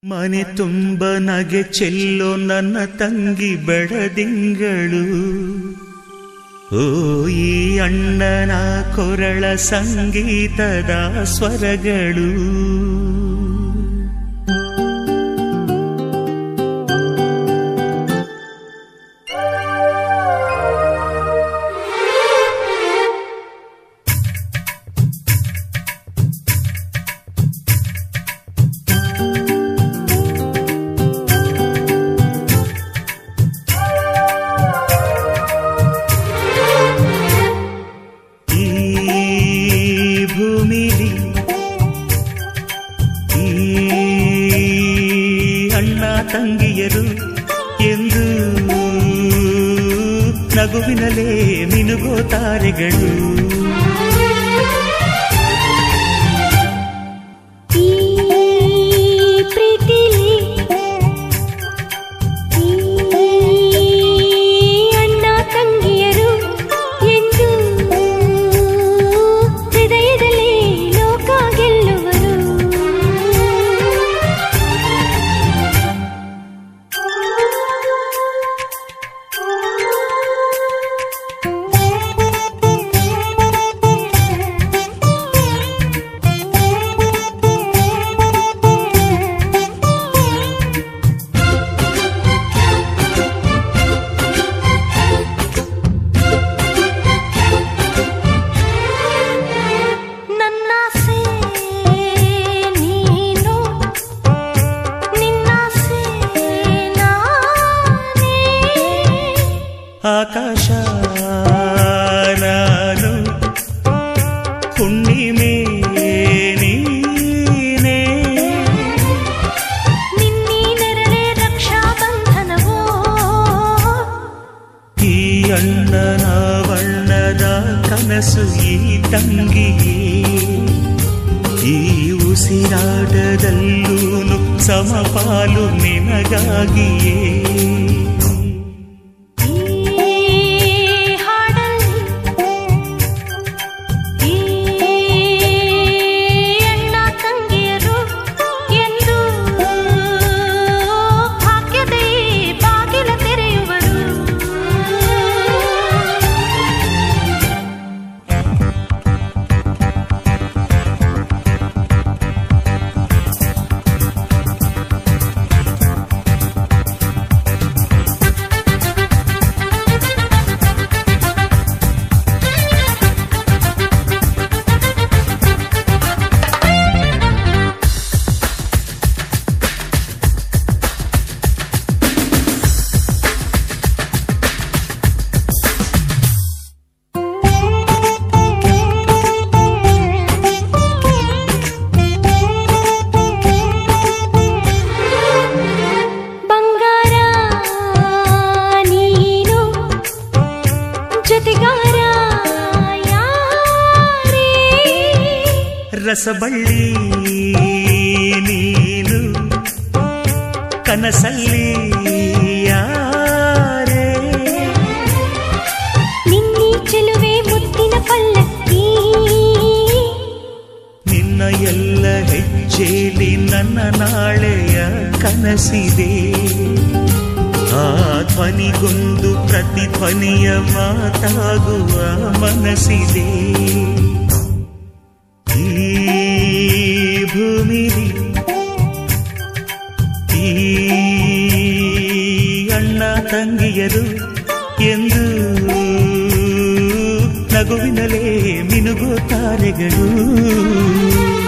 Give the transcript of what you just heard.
ಮನೆ ತುಂಬ ನಗೆ ಚೆಲ್ಲೋ ನನ್ನ ತಂಗಿ ಬೆಳದಿಂಗಳು, ಓ ಈ ಅಣ್ಣನ ಕೊರಳ ಸಂಗೀತದ ಸ್ವರಗಳು. ತಂಗಿಯರು ಎಂದು ನಗುವಿನಲೇ ಮಿನುಗೋ ತಾರೆಗಳು. ಈ ಪ್ರೀತಿಲಿ ಈ ಅಣ್ಣ ತಂಗಿಯರು ಎಂದು ಹೃದಯದಲ್ಲಿ ಲೋಕ ಗೆಲ್ಲುವರು. ಆಕಾಶ ನಾನು ಹುಣ್ಣಿಮೆ ನೀನೇ, ನಿನ್ನೀ ನೆರಳೆ ರಕ್ಷಾ ಬಂಧನವೋ. ಈ ಅಣ್ಣನ ಬಣ್ಣದ ಕನಸು ಈ ತಂಗಿಯೇ, ಈ ಉಸಿರಾಟದಲ್ಲೂ ಸಮಪಾಲು ನಿನಗಾಗಿಯೇ. ರಸಬಳ್ಳಿ ನೀನು ಕನಸಲ್ಲಿ ಯಾರೇ, ನಿನ್ನಿ ಚೆಲುವೆ ಮುತ್ತಿನ ಪಲ್ಲಕ್ಕಿ, ನಿನ್ನ ಎಲ್ಲ ಹೆಜ್ಜೆಲಿ ನನ್ನ ನಾಳೆಯ ಕನಸಿದೆ. ಆ ಧ್ವನಿಗೊಂದು ಪ್ರತಿಧ್ವನಿಯ ಮಾತಾಗುವ ಮನಸ್ಸಿದೆ. ಈ ಭೂಮಿಲಿ ಈ ಅಣ್ಣ ತಂಗಿಯರು ಎಂದು ನಗುವಿನಲೇ ಮಿನುಗೋ ತಾರೆಗಳು.